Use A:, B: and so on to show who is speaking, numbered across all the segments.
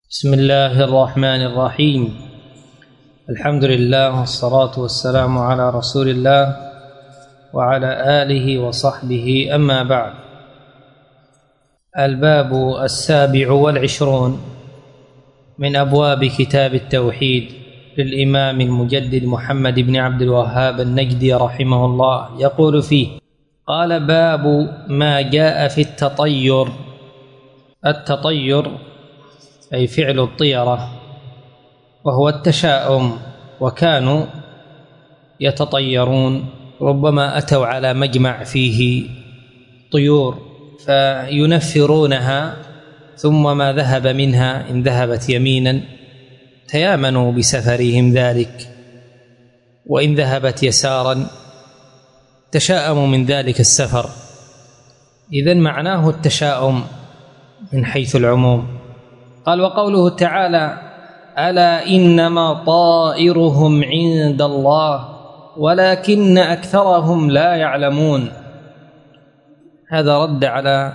A: بسم الله الرحمن الرحيم. الحمد لله والصلاة والسلام على رسول الله وعلى آله وصحبه، أما بعد. الباب 27 من أبواب كتاب التوحيد للإمام المجدد محمد بن عبد الوهاب النجدي رحمه الله، يقول فيه: قال: باب ما جاء في التطير. التطير أي فعل الطيرة، وهو التشاؤم، وكانوا يتطيرون، ربما أتوا على مجمع فيه طيور فينفرونها، ثم ما ذهب منها إن ذهبت يمينا تيامنوا بسفرهم ذلك، وإن ذهبت يسارا تشاءموا من ذلك السفر. إذن معناه التشاؤم من حيث العموم. قال: وقوله تعالى: ألا إنما طائرهم عند الله ولكن أكثرهم لا يعلمون. هذا رد على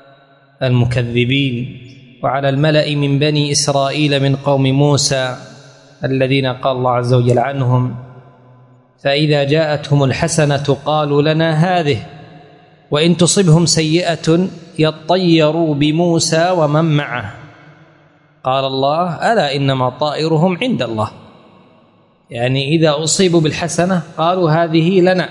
A: المكذبين وعلى الملأ من بني إسرائيل من قوم موسى الذين قال الله عز وجل عنهم: فإذا جاءتهم الحسنة قالوا لنا هذه، وإن تصبهم سيئة يطيروا بموسى ومن معه. قال الله: ألا إنما طائرهم عند الله، يعني إذا أصيبوا بالحسنة قالوا هذه لنا،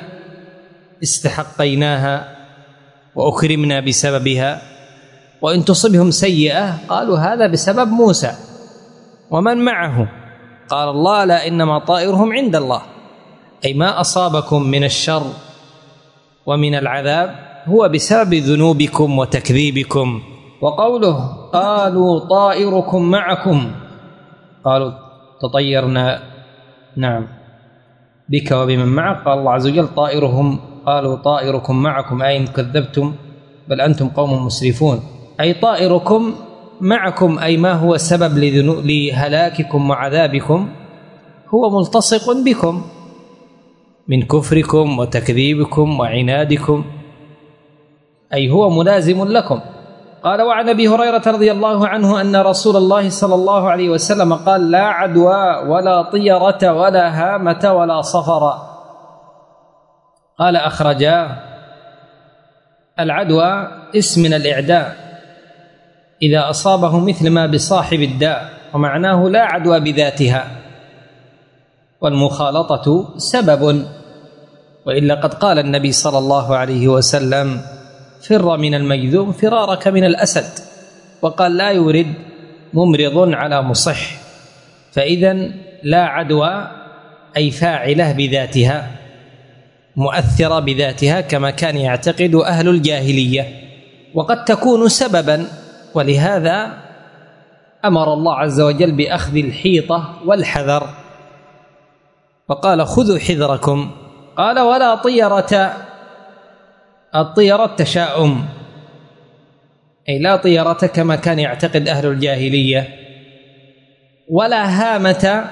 A: استحقيناها وأكرمنا بسببها، وإن تصبهم سيئة قالوا هذا بسبب موسى ومن معه. قال الله: ألا إنما طائرهم عند الله، أي ما أصابكم من الشر ومن العذاب هو بسبب ذنوبكم وتكذيبكم. وقوله: قالوا طائركم معكم، قالوا تطيرنا نعم بك وبمن معك. قال الله عز وجل: طائرهم، قالوا طائركم معكم، أي إن كذبتم بل أنتم قوم مسرفون، أي طائركم معكم، أي ما هو سبب لهلاككم وعذابكم هو ملتصق بكم من كفركم وتكذيبكم وعنادكم، أي هو ملازم لكم. قال: وعن أبي هريرة رضي الله عنه أن رسول الله صلى الله عليه وسلم قال: لا عدوى ولا طيرة ولا هامة ولا صفر. قال: أخرجاه. العدوى اسم من الإعداء إذا أصابه مثل ما بصاحب الداء، ومعناه لا عدوى بذاتها، والمخالطة سبب، وإلا قد قال النبي صلى الله عليه وسلم: فر من المجذوم فرارك من الأسد، وقال: لا يورد ممرض على مصح. فإذن لا عدوى أي فاعلة بذاتها، مؤثرة بذاتها، كما كان يعتقد أهل الجاهلية، وقد تكون سببا، ولهذا أمر الله عز وجل بأخذ الحيطة والحذر، فقال: خذوا حذركم. قال: ولا طيرة. الطيرة التشاؤم، أي لا طيرة كما كان يعتقد أهل الجاهلية. ولا هامة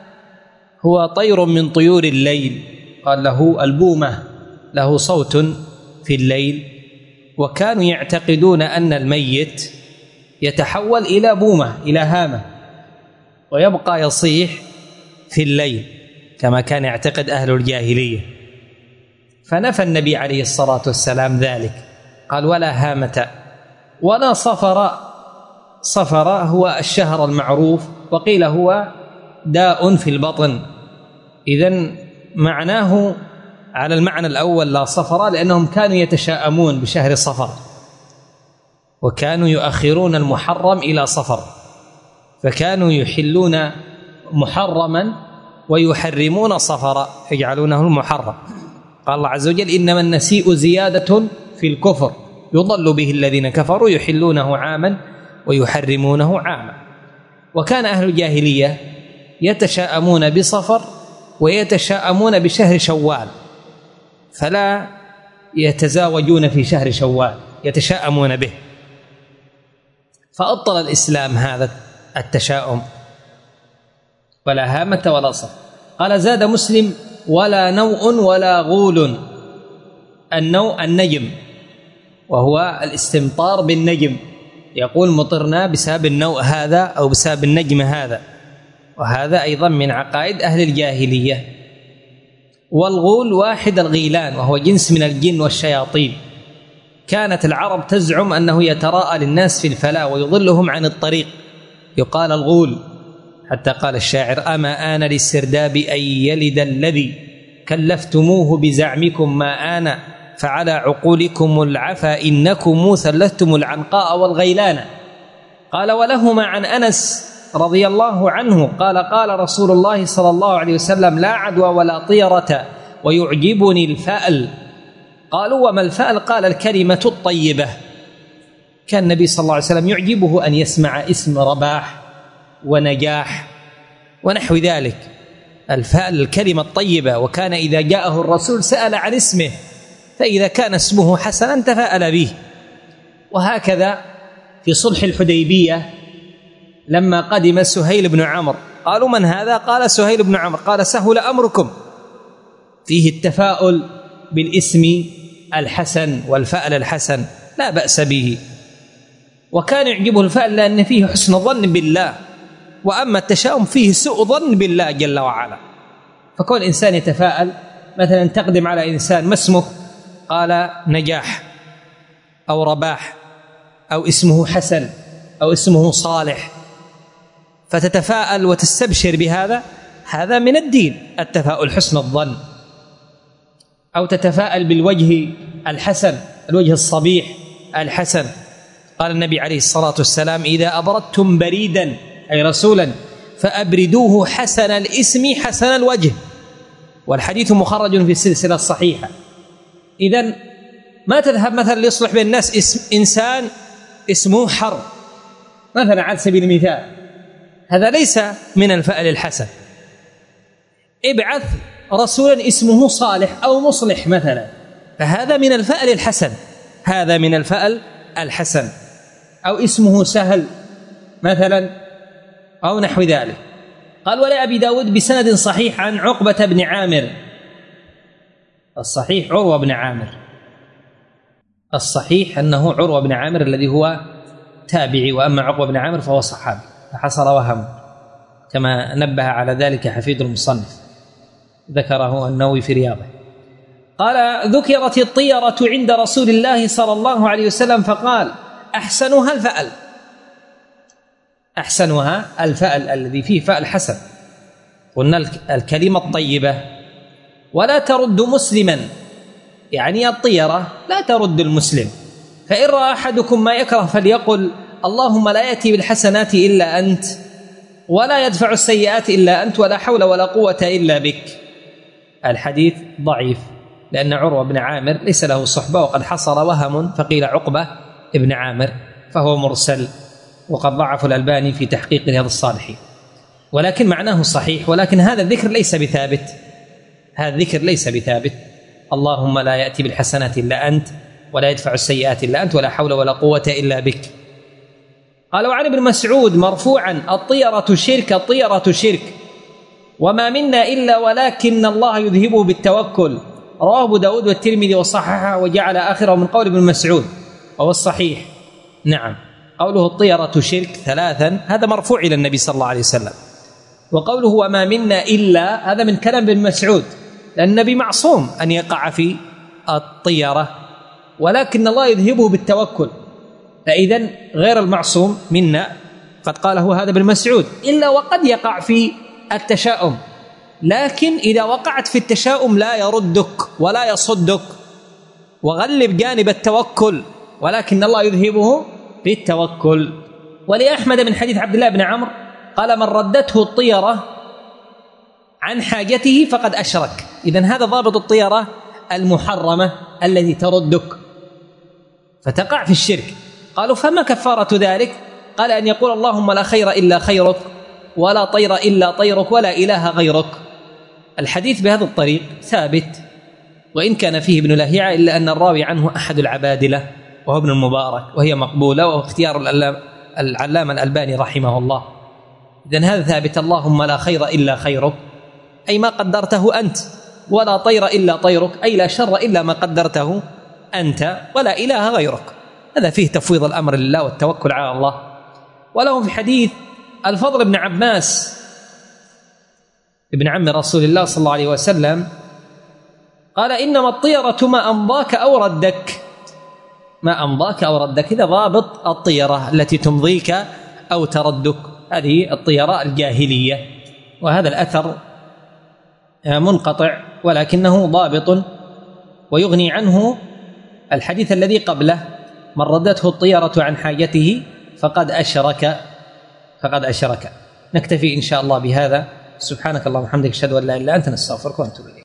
A: هو طير من طيور الليل، قال له البومة، له صوت في الليل، وكانوا يعتقدون أن الميت يتحول إلى بومة، إلى هامة، ويبقى يصيح في الليل كما كان يعتقد أهل الجاهلية. فنفى النبي عليه الصلاة والسلام ذلك، قال: ولا هامة ولا صفر. صفر هو الشهر المعروف، وقيل هو داء في البطن. إذن معناه على المعنى الأول لا صفر، لأنهم كانوا يتشاءمون بشهر صفر، وكانوا يؤخرون المحرم إلى صفر، فكانوا يحلون محرما ويحرمون صفر، يجعلونه المحرم. قال الله عز وجل: إنما النسيء زيادة في الكفر يضل به الذين كفروا يحلونه عاما ويحرمونه عاما. وكان أهل الجاهلية يتشاءمون بصفر ويتشاءمون بشهر شوال، فلا يتزاوجون في شهر شوال، يتشاءمون به، فأبطل الإسلام هذا التشاؤم. ولا هامة ولا صفر. قال: زاد مسلم: ولا نوء ولا غول. النوء النجم، وهو الاستمطار بالنجم، يقول مطرنا بسبب النوء هذا أو بسبب النجم هذا، وهذا أيضا من عقائد أهل الجاهلية. والغول واحد الغيلان، وهو جنس من الجن والشياطين. كانت العرب تزعم أنه يتراءى للناس في الفلاة ويضلهم عن الطريق، يقال الغول. حتى قال الشاعر: أما آن للسرداب أن يلد الذي كلفتموه بزعمكم ما آن، فعلى عقولكم العفا إنكم ثلثتم العنقاء والغيلان. قال: ولهما عن أنس رضي الله عنه قال: قال رسول الله صلى الله عليه وسلم: لا عدوى ولا طيرة ويعجبني الفأل. قالوا: وما الفأل؟ قال: الكلمة الطيبة. كان النبي صلى الله عليه وسلم يعجبه أن يسمع اسم رباح ونجاح ونحو ذلك، الفأل الكلمة الطيبة. وكان إذا جاءه الرسول سأل عن اسمه، فإذا كان اسمه حسنا تفاءل به. وهكذا في صلح الحديبية لما قدم سهيل بن عمرو قالوا: من هذا؟ قال: سهيل بن عمرو. قال: سهل أمركم. فيه التفاؤل بالاسم الحسن والفأل الحسن، لا بأس به. وكان يعجبه الفأل لأن فيه حسن ظن بالله، وأما التشاؤم فيه سوء ظن بالله جل وعلا. فكون إنسان يتفاءل، مثلا تقدم على إنسان: ما اسمك؟ قال: نجاح أو رباح أو اسمه حسن أو اسمه صالح، فتتفاءل وتستبشر بهذا، هذا من الدين، التفاؤل حسن الظن. أو تتفاءل بالوجه الحسن، الوجه الصبيح الحسن. قال النبي عليه الصلاة والسلام: إذا أبردتم بريدا أي رسولا فأبردوه حسن الاسم حسن الوجه. والحديث مخرج في السلسلة الصحيحة. إذن ما تذهب مثلا ليصلح بين الناس إنسان اسمه حرب مثلا على سبيل المثال، هذا ليس من الفأل الحسن. ابعث رسولا اسمه صالح أو مصلح مثلا، فهذا من الفأل الحسن، هذا من الفأل الحسن. أو اسمه سهل مثلا أو نحو ذلك. قال: ولأبي داود بسند صحيح عن عقبة بن عامر. الصحيح عروة بن عامر، الصحيح أنه عروة بن عامر الذي هو تابعي، وأما عقبة بن عامر فهو صحابي، فحصل وهم كما نبه على ذلك حفيد المصنف، ذكره النووي في رياضه. قال: ذكرت الطيرة عند رسول الله صلى الله عليه وسلم فقال: أحسنها الفأل، أحسنها الفأل الذي فيه فأل حسن. قلنا الكلمة الطيبة ولا ترد مسلما، يعني الطيرة لا ترد المسلم. فإن رأى أحدكم ما يكره فليقل: اللهم لا يأتي بالحسنات إلا أنت، ولا يدفع السيئات إلا أنت، ولا حول ولا قوة إلا بك. الحديث ضعيف لأن عروة بن عامر ليس له صحبة، وقد حصل وهم فقيل عقبة ابن عامر، فهو مرسل، وقد ضعف الألباني في تحقيق رياض الصالحين. ولكن معناه صحيح، ولكن هذا الذكر ليس بثابت، هذا الذكر ليس بثابت. اللهم لا يأتي بالحسنات إلا أنت، ولا يدفع السيئات إلا أنت، ولا حول ولا قوة إلا بك. قال: وعن ابن مسعود مرفوعا: الطيرة شرك، الطيرة شرك، وما منا إلا ولكن الله يذهبه بالتوكل. رواه أبو داود والترمذي وصححه، وجعل آخره من قول ابن مسعود، وهو الصحيح. نعم، قوله الطيرة شرك ثلاثا هذا مرفوع إلى النبي صلى الله عليه وسلم، وقوله وما منا إلا هذا من كلام ابن مسعود، لأن النبي معصوم أن يقع في الطيرة، ولكن الله يذهبه بالتوكل. فإذن غير المعصوم منا قد قاله هذا ابن مسعود، إلا وقد يقع في التشاؤم، لكن إذا وقعت في التشاؤم لا يردك ولا يصدك، وغلب جانب التوكل، ولكن الله يذهبه بالتوكل. ولأحمد من حديث عبد الله بن عمرو قال: من ردته الطيرة عن حاجته فقد أشرك. إذن هذا ضابط الطيرة المحرمة التي تردك فتقع في الشرك. قالوا: فما كفارة ذلك؟ قال: أن يقول اللهم لا خير إلا خيرك، ولا طير إلا طيرك، ولا إله غيرك. الحديث بهذا الطريق ثابت، وإن كان فيه ابن لهيعة، إلا أن الراوي عنه أحد العبادلة وهو ابن المبارك، وهي مقبولة، وهو اختيار العلامة الألباني رحمه الله. إذن هذا ثابت: اللهم لا خير إلا خيرك، أي ما قدرته أنت، ولا طير إلا طيرك، أي لا شر إلا ما قدرته أنت، ولا إله غيرك. هذا فيه تفويض الأمر لله والتوكل على الله. ولهم في حديث الفضل بن عباس ابن عم رسول الله صلى الله عليه وسلم قال إنما الطيرة ما أمضاك أو ردك، ما أمضاك أو ردك، إذا ضابط الطيرة التي تمضيك أو تردك، هذه الطيرة الجاهلية. وهذا الأثر منقطع ولكنه ضابط، ويغني عنه الحديث الذي قبله: من ردته الطيرة عن حاجته فقد أشرك. نكتفي إن شاء الله بهذا. سبحانك اللهم وبحمدك، أشهد أن لا إله إلا أنت، نستغفرك ونتوب إليك.